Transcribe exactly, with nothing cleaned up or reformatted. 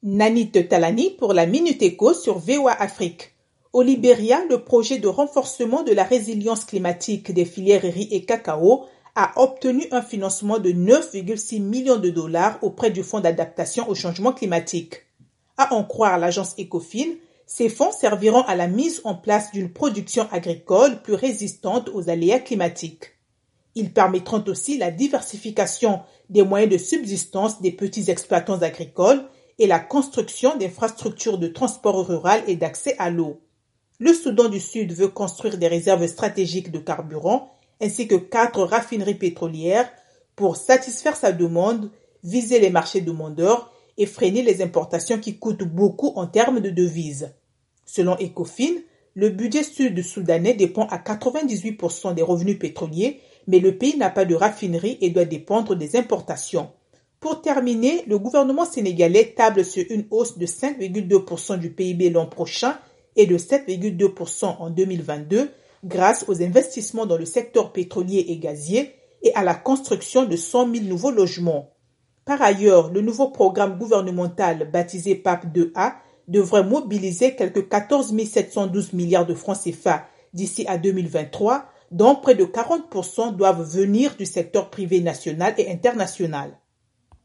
Nanit Talani pour la Minute Éco sur V O A Afrique. Au Libéria, le projet de renforcement de la résilience climatique des filières riz et cacao a obtenu un financement de neuf virgule six millions de dollars auprès du Fonds d'adaptation au changement climatique. À en croire l'agence Ecofin, ces fonds serviront à la mise en place d'une production agricole plus résistante aux aléas climatiques. Ils permettront aussi la diversification des moyens de subsistance des petits exploitants agricoles et la construction d'infrastructures de transport rural et d'accès à l'eau. Le Soudan du Sud veut construire des réserves stratégiques de carburant ainsi que quatre raffineries pétrolières pour satisfaire sa demande, viser les marchés demandeurs et freiner les importations qui coûtent beaucoup en termes de devises. Selon Ecofin, le budget sud-soudanais dépend à quatre-vingt-dix-huit pour cent des revenus pétroliers, mais le pays n'a pas de raffinerie et doit dépendre des importations. Pour terminer, le gouvernement sénégalais table sur une hausse de cinq virgule deux pour cent du P I B l'an prochain et de sept virgule deux pour cent en deux mille vingt-deux grâce aux investissements dans le secteur pétrolier et gazier et à la construction de cent mille nouveaux logements. Par ailleurs, le nouveau programme gouvernemental baptisé P A P deux A devrait mobiliser quelque quatorze mille sept cent douze milliards de francs C F A d'ici à deux mille vingt-trois, dont près de quarante pour cent doivent venir du secteur privé national et international.